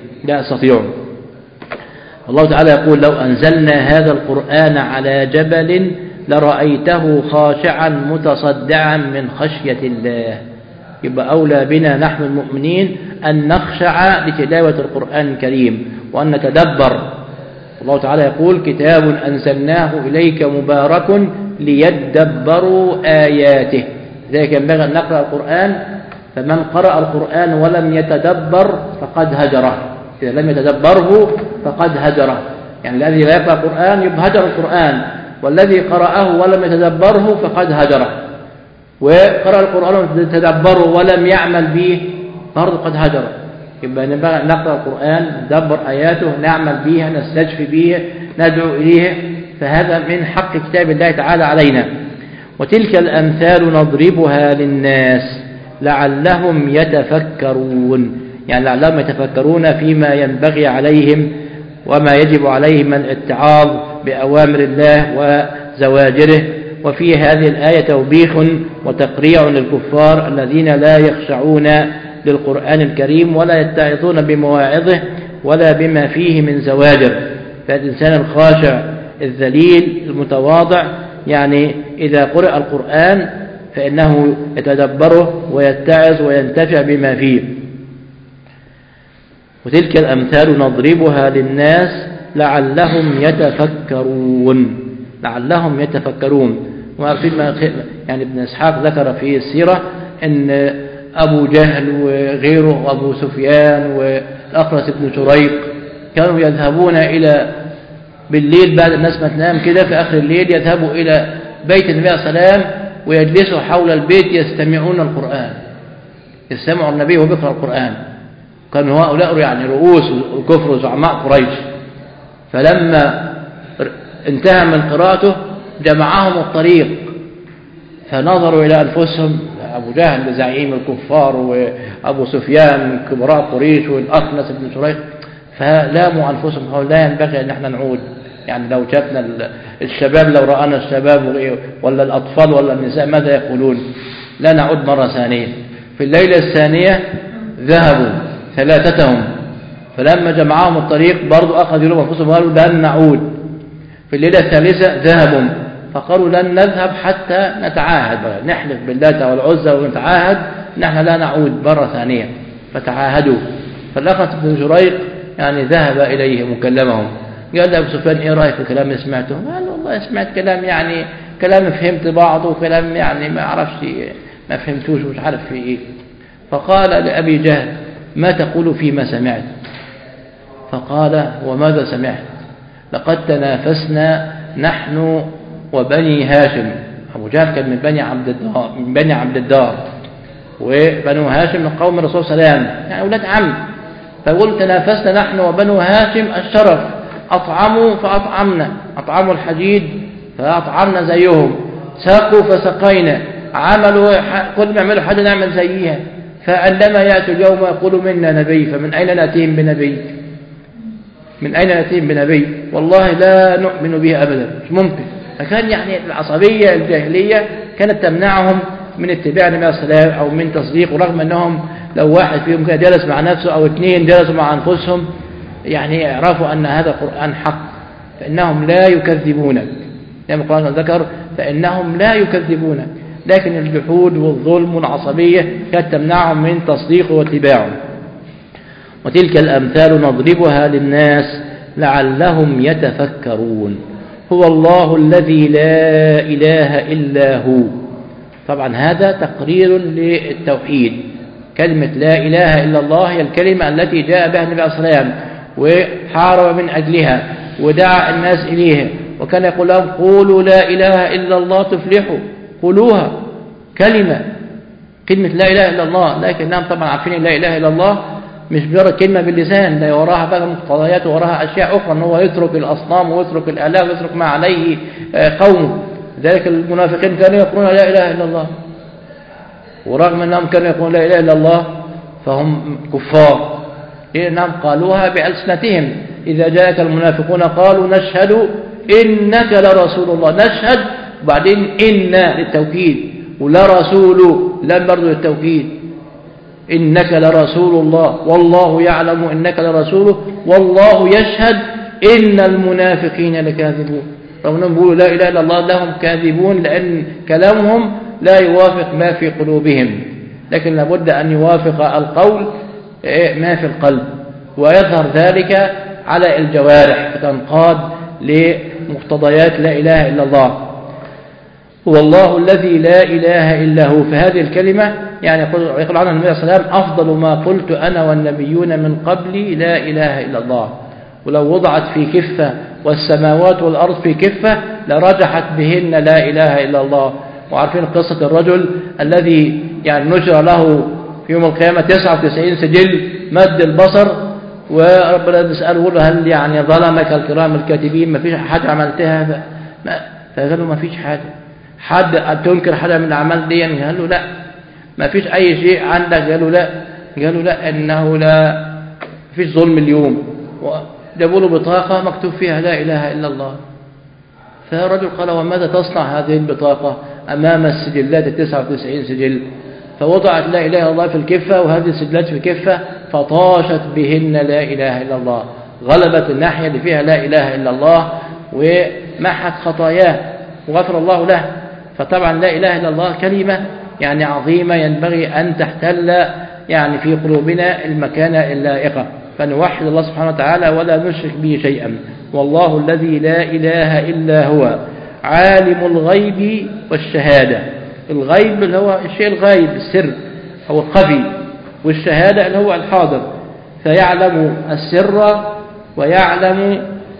الله تعالى يقول: لو أنزلنا هذا القرآن على جبل لرأيته خاشعا متصدعا من خشية الله. يبقى أولى بنا نحن المؤمنين أن نخشع لتلاوة القرآن الكريم وأن نتدبر. الله تعالى يقول: كتاب أنزلناه إليك مبارك ليدبروا آياته. ذلك ينبغي أن نقرأ القرآن، فمن قرأ القرآن ولم يتدبر فقد هجره. إذا لم يتدبره فقد هجره، يعني الذي لا يقرأ القرآن يبقى هجر القرآن، والذي قرأه ولم يتدبره فقد هجره. وقرأ القرآن وتدبره ولم يعمل به برضه قد هجره. يبقى نبغى نقرأ القرآن، ندبر آياته، نعمل بها، نستشفي بها، ندعو إليه، فهذا من حق كتاب الله تعالى علينا. وتلك الأمثال نضربها للناس لعلهم يتفكرون، يعني لعلهم يتفكرون فيما ينبغي عليهم وما يجب عليهم من الاتعاظ بأوامر الله وزواجره. وفي هذه الآية توبيخ وتقريع للكفار الذين لا يخشعون للقرآن الكريم ولا يتعظون بمواعظه ولا بما فيه من زواجر. فالإنسان الخاشع الذليل المتواضع يعني إذا قرأ القرآن فإنه يتدبره ويتعظ وينتفع بما فيه. وتلك الأمثال نضربها للناس لعلهم يتفكرون. وعارفين يعني ابن إسحاق ذكر في السيرة أن أبو جهل وغيره وأبو سفيان والأخرس بن شريق كانوا يذهبون إلى بالليل بعد الناس ما تنام كده في آخر الليل، يذهبوا إلى بيت النبي صلى الله عليه وسلم ويجلسوا حول البيت يستمعون القرآن، يستمعوا النبي وهو بيقرأ القرآن. كانوا هؤلاء يعني رؤوس الكفر وزعماء قريش. فلما انتهى من قراءته جمعهم الطريق فنظروا إلى أنفسهم، أبو جهل زعيم الكفار وأبو سفيان من كبراء قريش والأخنس بن شريق، فلاموا أنفسهم قالوا لا ينبغي أن احنا نعود. يعني لو شافنا الشباب، لو رأنا الشباب ولا الأطفال ولا النساء ماذا يقولون؟ لا نعود مرة ثانية. في الليلة الثانية ذهبوا ثلاثتهم، فلما جمعهم الطريق برضو أخذوا لهم أنفسهم قالوا لن نعود. في الليلة الثالثة ذهبوا فقالوا لن نذهب حتى نتعاهد، نحلف بالله والعزى ونتعاهد نحن لا نعود مرة ثانية. فتعاهدوا. فالأخنس بن شريق يعني ذهب إليهم وكلمهم، قال له أبو سفيان إيه رأيك في الكلام اللي سمعته؟ قال والله سمعت كلام يعني كلام فهمت بعضه وكلام يعني ما أعرفش ما فهمتوش ومش عارف في إيه. فقال لأبي جهل ما تقول فيما سمعت؟ فقال وماذا سمعت؟ لقد تنافسنا نحن وبني هاشم. أبو جهل كان من بني عبد الدار وبنو هاشم من قوم الرسول صلى الله عليه وسلم، يعني أولاد عم. فقلت تنافسنا نحن وبنو هاشم الشرف، أطعموا فأطعمنا، أطعموا الحديد فأطعمنا زيهم، ساقوا فسقينا، عملوا كل ما يعملوا حاجة نعمل زيها. فعندما يأتوا اليوم يقولوا منا نبي، فمن أين نأتيهم بنبي؟ من أين نأتيهم بنبي؟ والله لا نؤمن به أبدا، مش ممكن. فكان يعني العصبية الجاهلية كانت تمنعهم من اتباع النبي عليه الصلاة والسلام أو من تصديق، ورغم أنهم لو واحد فيهم كان جلس مع نفسه أو اثنين جلسوا مع أنفسهم يعني يعرفوا أن هذا قرآن حق، فإنهم لا يكذبونك كما القرآن ذكر، فإنهم لا يكذبونك، لكن الجحود والظلم والعصبية كانت تمنعهم من تصديقه واتباعه. وتلك الأمثال نضربها للناس لعلهم يتفكرون. هو الله الذي لا إله إلا هو. طبعا هذا تقرير للتوحيد. كلمة لا إله إلا الله هي الكلمة التي جاء بها النبي صلى الله عليه وسلم وحارب من أجلها ودعا الناس إليها، وكان يقول لهم قولوا لا إله إلا الله تفلحوا، قولوها كلمة لا إله إلا الله. لكنهم طبعا عارفين لا إله إلا الله مش مجرد كلمة باللسان، لا وراها بقى مقتضيات ووراها أشياء أخرى، أنه يترك الأصنام ويترك الآلهة ويترك ما عليه قومه. ذلك المنافقين كانوا يقولون لا إله إلا الله، ورغم أنهم كانوا يقولون لا إله إلا الله فهم كفار، لأنهم قالوها بألسنتهم. إذا جاءك المنافقون قالوا نشهد إنك لرسول الله، نشهد وبعدين إن للتوكيد، ولا رسول لم برضو للتوكيد، إنك لرسول الله والله يعلم إنك لرسوله والله يشهد إن المنافقين لكاذبون. رغم أنهم يقولوا لا إله إلا الله لهم كاذبون، لأن كلامهم لا يوافق ما في قلوبهم، لكن لابد أن يوافق القول ما في القلب، ويظهر ذلك على الجوارح فتنقاد لمقتضيات لا إله إلا الله. هو الله الذي لا إله إلا هو. فهذه الكلمة يعني يقول عنها النبي صلى الله عليه وسلم أفضل ما قلت أنا والنبيون من قبلي لا إله إلا الله. ولو وضعت في كفة والسماوات والأرض في كفة لرجحت بهن لا إله إلا الله. وعارفين قصة الرجل الذي يعني نشر له في يوم القيامة 99 سجل مد البصر، وربنا يسأله يقول له هل يعني ظلمك الكرام الكاتبين، ما فيش حاجة عملتها؟ فقال له ما فيش حد تنكر حاجة من الأعمال دي؟ قال له لا. ما فيش أي شيء عندك؟ قالوا لا إنه لا فيش ظلم اليوم. جابوا له بطاقة مكتوب فيها لا إله إلا الله. فالرجل قال وماذا تصنع هذه البطاقة أمام السجلات 99 سجل؟ فوضعت لا إله إلا الله في الكفة وهذه السجلات في الكفة، فطاشت بهن لا إله إلا الله، غلبت الناحية اللي فيها لا إله إلا الله ومحت خطاياه وغفر الله له. فطبعا لا إله إلا الله كلمة يعني عظيمة ينبغي أن تحتل يعني في قلوبنا المكانة اللائقة، فنوحد الله سبحانه وتعالى ولا نشرك به شيئا. والله الذي لا إله إلا هو عالم الغيب والشهادة. الغيب اللي هو الشيء الغايب السر أو الخفي، والشهادة اللي هو الحاضر، فيعلم السر ويعلم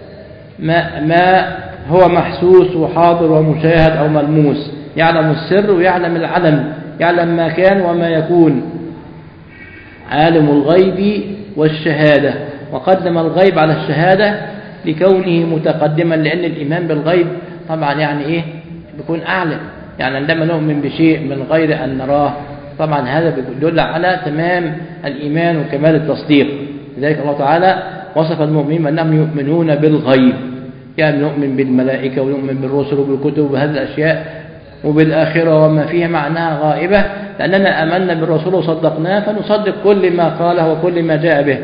ما هو محسوس وحاضر ومشاهد أو ملموس، يعلم السر ويعلم العلم، يعلم ما كان وما يكون. عالم الغيب والشهادة، وقدم الغيب على الشهادة لكونه متقدما، لأن الإيمان بالغيب طبعا يعني إيه بيكون أعلى، يعني عندما نؤمن بشيء من غير أن نراه طبعا هذا بيدل على تمام الإيمان وكمال التصديق. لذلك الله تعالى وصف المؤمنين أنهم يؤمنون بالغيب، يعني نؤمن بالملائكة ونؤمن بالرسل وبالكتب وهذه الأشياء وبالآخرة وما فيها معناها غائبة، لأننا أمنا بالرسول وصدقناه فنصدق كل ما قاله وكل ما جاء به.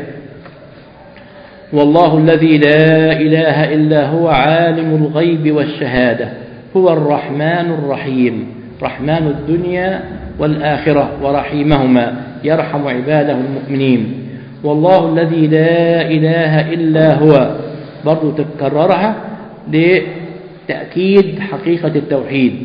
والله الذي لا إله إلا هو عالم الغيب والشهادة هو الرحمن الرحيم، رحمن الدنيا والآخرة ورحيمهما، يرحم عباده المؤمنين. والله الذي لا إله إلا هو برضو تكررها لتأكيد حقيقة التوحيد.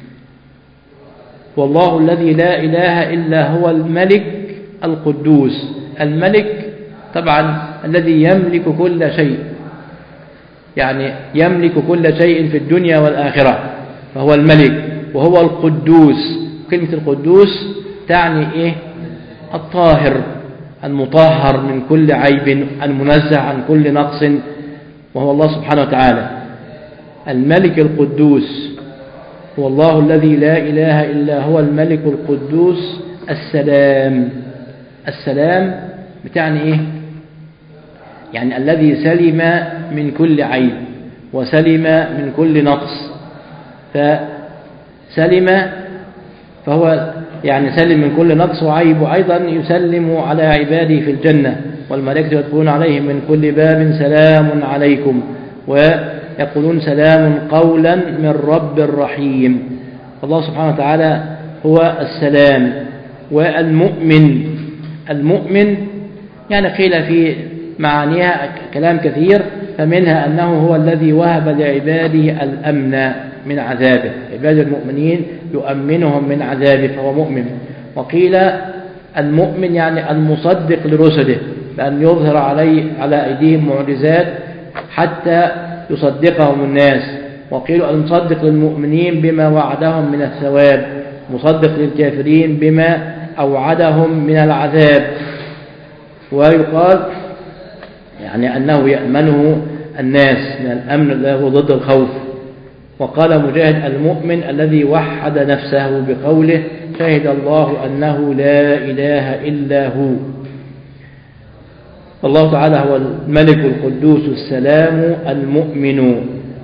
والله الذي لا إله إلا هو الملك القدوس. الملك طبعا الذي يملك كل شيء، يعني يملك كل شيء في الدنيا والآخرة، فهو الملك. وهو القدوس، كلمة القدوس تعني إيه؟ الطاهر المطهر من كل عيب، المنزه عن كل نقص، وهو الله سبحانه وتعالى الملك القدوس. هو الله الذي لا إله إلا هو الملك القدوس السلام. السلام بتعني إيه؟ يعني الذي سلم من كل عيب وسلم من كل نقص. فسلم فهو يعني سلم من كل نقص وعيب، وأيضا يسلم على عباده في الجنة، والملائكة يدخلون عليهم من كل باب سلام عليكم، ويقولون سلام قولا من رب رحيم. الله سبحانه وتعالى هو السلام. المؤمن يعني قيل في معانيها كلام كثير، فمنها أنه هو الذي وهب لعباده الأمن من عذابه، عباد المؤمنين يؤمنهم من عذابه فهو مؤمن. وقيل المؤمن يعني المصدق لرسله، بأن يظهر على أيديهم معجزات حتى يصدقهم الناس. وقيل المصدق للمؤمنين بما وعدهم من الثواب، مصدق للكافرين بما أوعدهم من العذاب. ويقال يعني أنه يأمنه الناس من الأمن الذي هو ضد الخوف. وقال مجاهد المؤمن الذي وحد نفسه بقوله شهد الله أنه لا إله إلا هو. والله تعالى هو الملك القدوس السلام المؤمن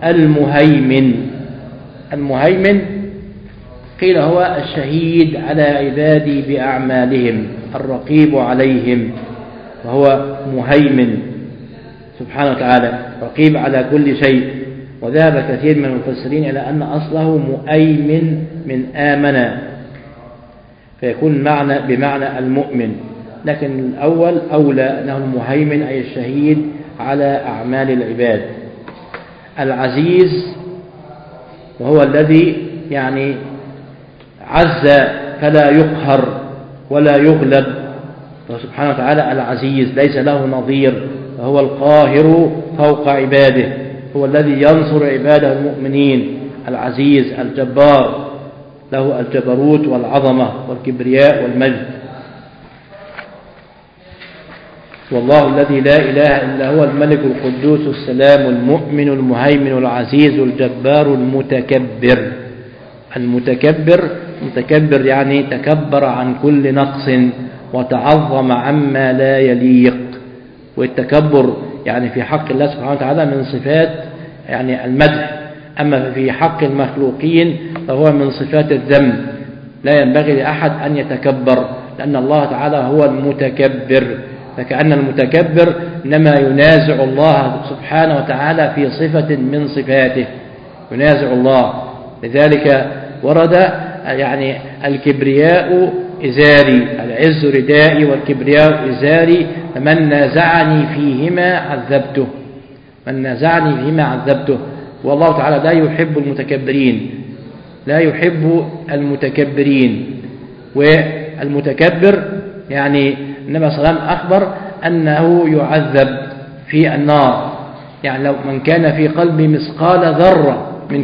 المهيمن قيل هو الشهيد على عبادي بأعمالهم، الرقيب عليهم، وهو مهيمن سبحانه وتعالى رقيب على كل شيء. وذهب كثير من المفسرين إلى أن أصله مؤيمن من آمن، فيكون بمعنى المؤمن، لكن الأول أولى أنه المهيمن أي الشهيد على أعمال العباد. العزيز وهو الذي يعني عز فلا يقهر ولا يغلب، فسبحانه وتعالى العزيز ليس له نظير، وهو القاهر فوق عباده، هو الذي ينصر عباده المؤمنين. العزيز الجبار، له الجبروت والعظمة والكبرياء والمجد. والله الذي لا إله إلا هو الملك القدوس السلام المؤمن المهيمن العزيز الجبار المتكبر. المتكبر يعني تكبر عن كل نقص وتعظم عما لا يليق. والتكبر يعني في حق الله سبحانه وتعالى من صفات يعني المدح، أما في حق المخلوقين فهو من صفات الذم. لا ينبغي لأحد أن يتكبر، لأن الله تعالى هو المتكبر، فكأن المتكبر إنما ينازع الله سبحانه وتعالى في صفة من صفاته، ينازع الله. لذلك ورد يعني الكبرياء إزاري، العز ردائي والكبرياء إزاري، فمن نازعني فيهما عذبته، من نازعني فيهما عذبته. والله تعالى لا يحب المتكبرين، لا يحب المتكبرين. والمتكبر يعني النبي صلى الله عليه وسلم أخبر أنه يعذب في النار. يعني لو من كان في قلبه مثقال ذرة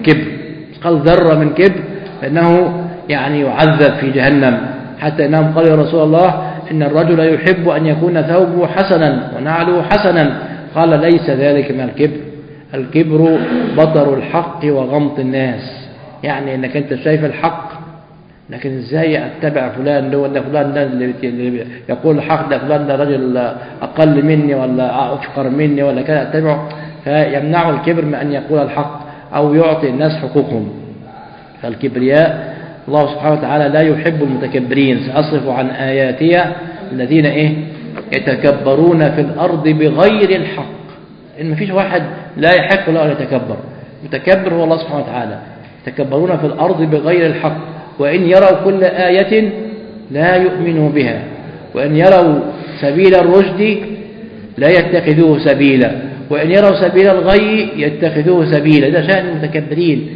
من كبر فإنه يعني يعذب في جهنم، حتى إنهم قالوا يا رسول الله إن الرجل يحب أن يكون ثوبه حسنا ونعله حسنا، قال ليس ذلك من الكبر، الكبر بطر الحق وغمط الناس. يعني إنك أنت شايف الحق لكن إزاي أتبع فلان ده ولا فلان ده اللي يقول الحق ده، فلان ده رجل أقل مني ولا أفقر مني ولا كذا أتبعه، فيمنع الكبر من أن يقول الحق أو يعطي الناس حقوقهم. فالكبرياء الله سبحانه وتعالى لا يحب المتكبرين. سأصرف عن آياتي الذين يتكبرون في الأرض بغير الحق. إن مفيش واحد لا يحق له أن يتكبر، متكبر هو الله سبحانه وتعالى. يتكبرون في الأرض بغير الحق، وإن يروا كل آية لا يؤمنوا بها، وإن يروا سبيل الرشد لا يتخذوه سبيلا، وإن يروا سبيل الغي يتخذوه سبيلا. ده شأن المتكبرين،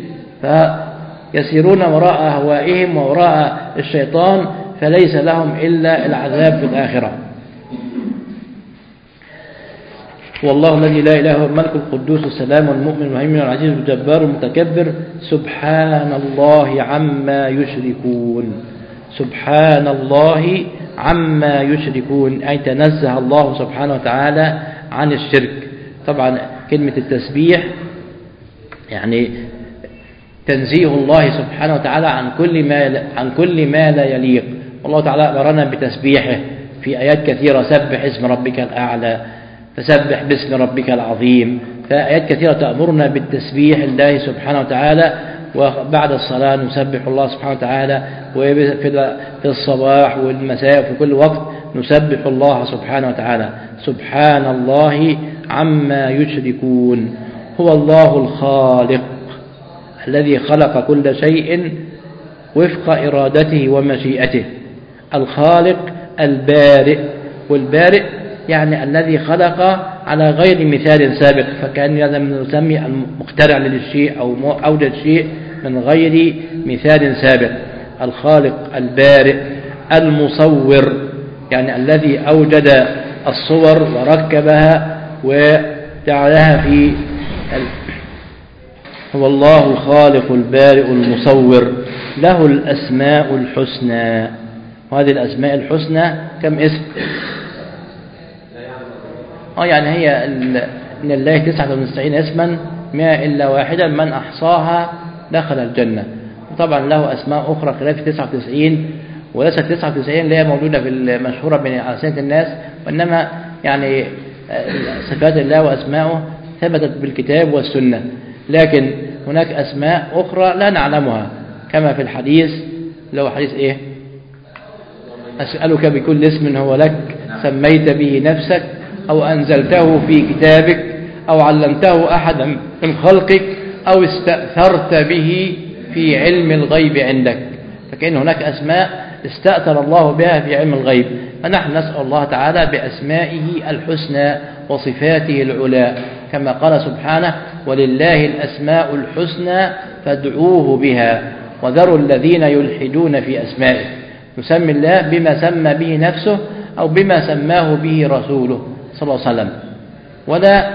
فيسيرون وراء أهوائهم ووراء الشيطان، فليس لهم إلا العذاب في الآخرة. والله الذي لا إله إلا هو الملك القدوس السلام المؤمن المهيمن العزيز الجبار المتكبر. سبحان الله عما يشركون. سبحان الله عما يشركون أي تنزه الله سبحانه وتعالى عن الشرك. طبعا كلمة التسبيح يعني تنزيه الله سبحانه وتعالى عن كل ما لا يليق. والله تعالى أمرنا بتسبيحه في آيات كثيرة: سبح اسم ربك الأعلى، فسبح باسم ربك العظيم. فآيات كثيرة تأمرنا بالتسبيح الله سبحانه وتعالى وبعد الصلاة نسبح الله سبحانه وتعالى، وفي الصباح والمساء في كل وقت نسبح الله سبحانه وتعالى. سبحان الله عما يشركون. هو الله الخالق الذي خلق كل شيء وفق إرادته ومشيئته. الخالق البارئ، والبارئ يعني الذي خلق على غير مثال سابق، فكان نسمي المخترع للشيء أو أوجد شيء من غير مثال سابق. الخالق البارئ المصور، يعني الذي أوجد الصور وركبها وجعلها في هو الله الخالق البارئ المصور، له الأسماء الحسنى. وهذه الأسماء الحسنى كم اسم؟ يعني هي إن الله 99 اسما 100 إلا واحدا، من أحصاها دخل الجنة. وطبعا له أسماء أخرى خلاف 99، وليست 99 اللي هي موجودة في المشهورة بين ألسنة الناس، وإنما يعني صفات الله وأسماؤه ثبتت بالكتاب والسنة. لكن هناك أسماء أخرى لا نعلمها، كما في الحديث، لو حديث إيه؟ أسألك بكل اسم هو لك سميت به نفسك أو أنزلته في كتابك أو علمته أحدا من خلقك أو استأثرت به في علم الغيب عندك. فكأن هناك أسماء استأثر الله بها في علم الغيب، فنحن نسأل الله تعالى بأسمائه الحسنى وصفاته العلى، كما قال سبحانه: ولله الأسماء الحسنى فادعوه بها وذروا الذين يلحدون في أسمائه. نسمي الله بما سمى به نفسه أو بما سماه به رسوله صلى الله عليه وسلم، ولا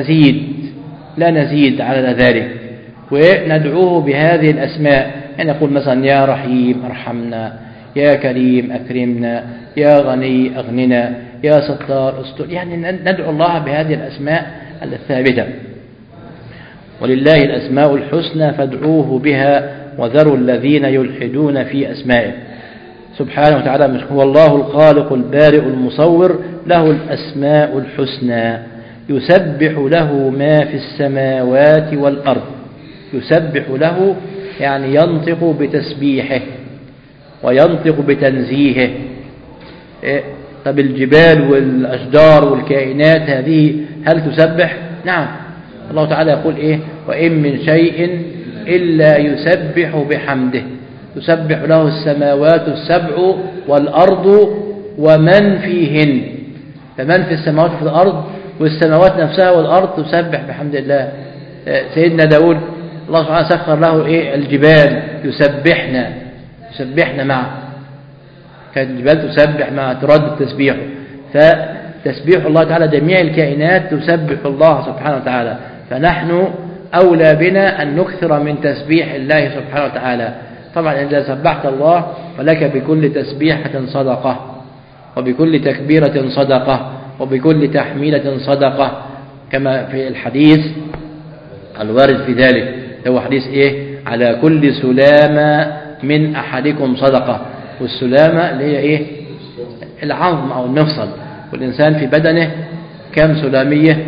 نزيد على ذلك، وندعوه بهذه الأسماء. يعني نقول مثلا: يا رحيم ارحمنا، يا كريم أكرمنا، يا غني أغننا، يا ستار استر. يعني ندعو الله بهذه الأسماء الثابتة. ولله الأسماء الحسنى فادعوه بها وذروا الذين يلحدون في أسمائه. سبحانه وتعالى هو الله الخالق البارئ المصور، له الأسماء الحسنى، يسبح له ما في السماوات والأرض. يسبح له يعني ينطق بتسبيحه وينطق بتنزيهه. طب الجبال والأشجار والكائنات هذه هل تسبح؟ نعم. الله تعالى يقول إيه؟ وإن من شيء إلا يسبح بحمده، تسبح له السماوات السبع والأرض ومن فيهن. فمن في السماوات وفي الأرض، والسماوات نفسها والأرض تسبح بحمد الله. سيدنا داود الله سبحانه سخر له إيه؟ الجبال يسبحنا معه، كانت الجبال تسبح مع ترد تسبيحه. فتسبيح الله تعالى جميع الكائنات تسبح الله سبحانه وتعالى، فنحن أولى بنا أن نكثر من تسبيح الله سبحانه وتعالى. طبعا إذا سبحت الله فلك بكل تسبيحة صدقة، وبكل تكبيرة صدقة، وبكل تحميلة صدقة، كما في الحديث الوارد في ذلك. هو حديث إيه؟ على كل سلامة من أحدكم صدقة. والسلامة اللي هي إيه؟ العظم أو المفصل. والإنسان في بدنه كم سلامية؟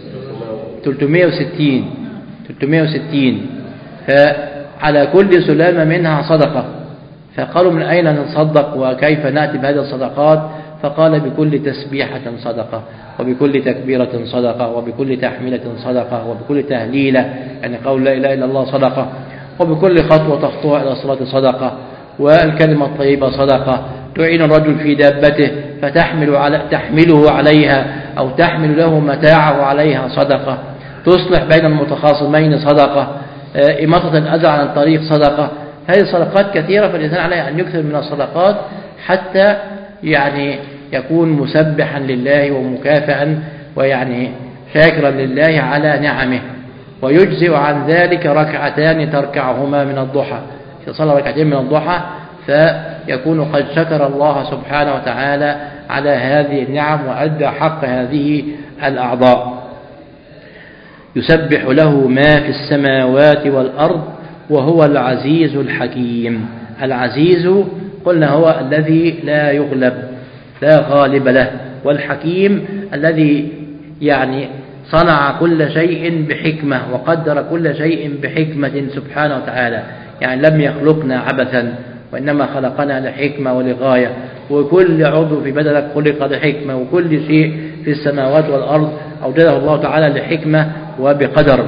360. فعلى كل سلامة منها صدقة. فقالوا: من أين نتصدق وكيف نأتي بهذه الصدقات؟ فقال: بكل تسبيحة صدقة، وبكل تكبيرة صدقة، وبكل تحميلة صدقة، وبكل تهليلة يعني قول لا إله إلا الله صدقة، وبكل خطوة تخطوها إلى الصلاة صدقة، والكلمة الطيبة صدقة، تعين الرجل في دابته تحمله عليها أو تحمل له متاعه عليها صدقة، تصلح بين المتخاصمين صدقة، إماطة الأذى عن الطريق صدقة. هذه الصدقات كثيرة، فالإنسان عليه أن يكثر من الصدقات حتى يعني يكون مسبحا لله ومكافئا ويعني شاكرا لله على نعمه. ويجزئ عن ذلك ركعتان تركعهما من الضحى، يصلي ركعتين من الضحى فيكون قد شكر الله سبحانه وتعالى على هذه النعم وأدى حق هذه الأعضاء. يسبح له ما في السماوات والأرض وهو العزيز الحكيم. العزيز قلنا هو الذي لا يغلب، لا غالب له، والحكيم الذي يعني صنع كل شيء بحكمة وقدر كل شيء بحكمة سبحانه وتعالى، يعني لم يخلقنا عبثا وإنما خلقنا لحكمة ولغاية، وكل عضو في بدنك خلق لحكمة، وكل شيء في السماوات والأرض أوجده الله تعالى لحكمة وبقدر.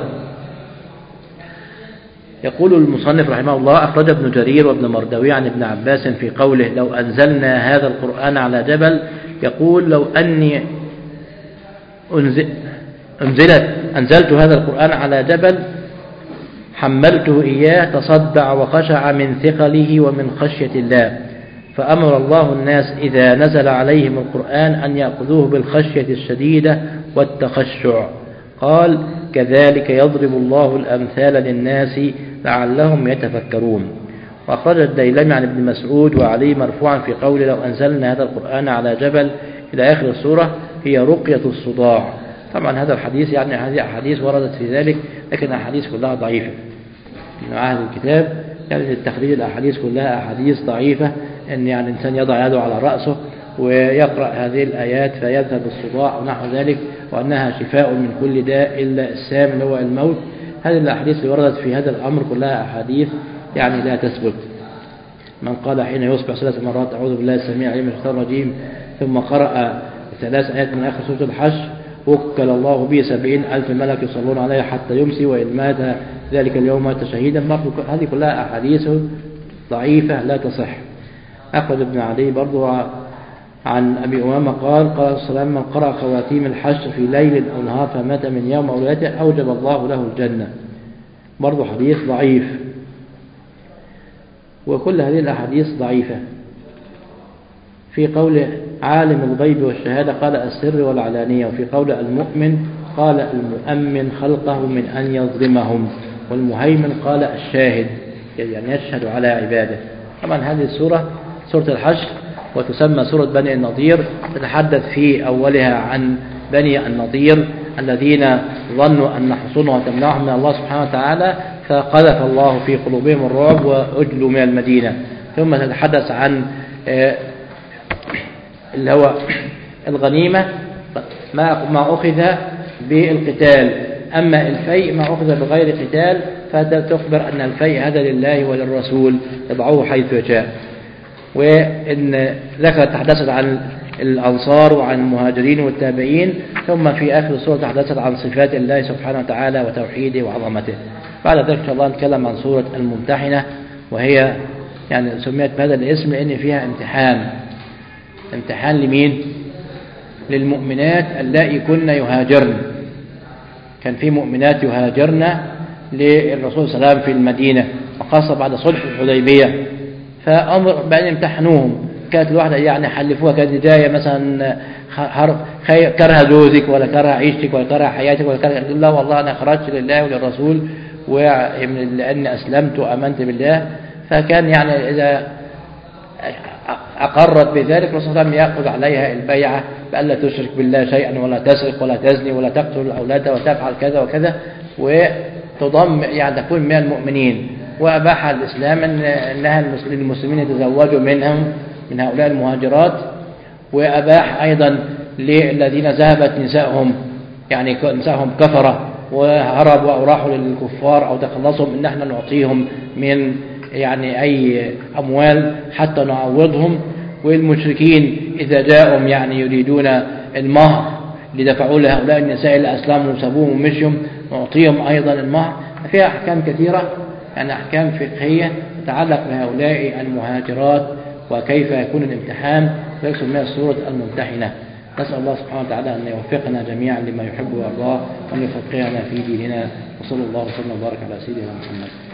يقول المصنف رحمه الله: أخرج ابن جرير وابن مردوي عن ابن عباس في قوله: لو أنزلنا هذا القرآن على جبل، يقول: لو أني أنزلت هذا القرآن على جبل حملته إياه تصدع وخشع من ثقله ومن خشية الله. فأمر الله الناس إذا نزل عليهم القرآن أن يأخذوه بالخشية الشديدة والتخشع. قال: كذلك يضرب الله الأمثال للناس لعلهم يتفكرون. وأخرج الديلمي عن ابن مسعود وعلي مرفوعا في قوله: لو أنزلنا هذا القرآن على جبل إلى آخر السورة هي رقية الصداع. طبعا هذا الحديث يعني هذه أحاديث وردت في ذلك، لكن الأحاديث كلها ضعيفة من عهد الكتاب، يعني التخريج الأحاديث كلها أحاديث ضعيفة، أن يعني الإنسان يضع يده على رأسه ويقرأ هذه الآيات فيذهب الصداع ونحو ذلك، وأنها شفاء من كل داء إلا السام اللي هو الموت. هذه الأحاديث اللي وردت في هذا الأمر كلها أحاديث يعني لا تثبت. من قال حين يصبح 3 مرات أعوذ بالله السميع العليم من الشيطان الرجيم ثم قرأ 3 آيات من آخر سورة الحشر وكل الله به 70,000 ملك يصلون عليه حتى يمسي، وإن مات ذلك اليوم مات شهيدا. هذه كلها أحاديث ضعيفة لا تصح. أخذ ابن علي برضو عن أبي أمامة قال: قال السلام: من قرأ خواتيم الحشر في ليل أو نهار فمات من يوم أو ليلته أوجب الله له الجنة. برضو حديث ضعيف. وكل هذه الأحاديث ضعيفة. في قول عالم الغيب والشهادة قال السر والعلانية، وفي قول المؤمن قال المؤمن خلقه من أن يظلمهم، والمهيمن قال الشاهد يعني يشهد على عباده. طبعا هذه السورة سورة الحشر وتسمى سورة بني النضير، تتحدث في أولها عن بني النضير الذين ظنوا أن حصونها تمنعهم من الله سبحانه وتعالى، فقذف الله في قلوبهم الرعب وأجلوا من المدينة. ثم تتحدث عن اللي هو الغنيمة ما أخذ بالقتال، أما الفيء ما أخذ بغير قتال، فتخبر أن الفيء هذا لله وللرسول يضعوه حيث يشاء. وإن تحدثت عن الأنصار وعن المهاجرين والتابعين، ثم في آخر السورة تحدثت عن صفات الله سبحانه وتعالى وتوحيده وعظمته. بعد ذلك إن شاء الله نتكلم عن سورة الممتحنة، وهي يعني سميت بهذا الاسم لأن فيها امتحان لمين؟ للمؤمنات اللائي كن يهاجرن. كان في مؤمنات يهاجرن للرسول صلى الله عليه وسلم في المدينة، وخاصة بعد صلح الحديبية، فأمر بأن يمتحنوهم. كانت الواحدة يعني حلفوها، كانت جاية مثلا كره جوزك ولا كره عيشتك ولا كره حياتك ولا كره، لا والله أنا خرجت لله وللرسول لأني أسلمت وأمنت بالله. فكان يعني إذا أقرت بذلك الرسول صلى الله عليه وسلم يأخذ عليها البيعة بألا تشرك بالله شيئا ولا تسرق ولا تزني ولا تقتل الأولاد وتفعل كذا وكذا، وتضم يعني تكون من المؤمنين. وأباح الإسلام أنها المسلمين يتزوجوا من هؤلاء المهاجرات، وأباح أيضا للذين ذهبت نسائهم يعني نسائهم كفرة وهربوا أو راحوا للكفار أو تخلصهم إن احنا نعطيهم من يعني أي أموال حتى نعوضهم. والمشركين إذا جاءهم يعني يريدون المهر لدفعوا لهؤلاء النساء اللي أسلموا وسابوهم ومشيهم نعطيهم أيضا المهر. فيها أحكام كثيرة يعني أحكام فقهية تتعلق بهؤلاء المهاجرات وكيف يكون الامتحان، ويكسب منها سورة الممتحنة. نسأل الله سبحانه وتعالى أن يوفقنا جميعا لما يحب ويرضاه وأن يفقهنا في ديننا، وصلى الله وسلم وبارك على سيدنا محمد.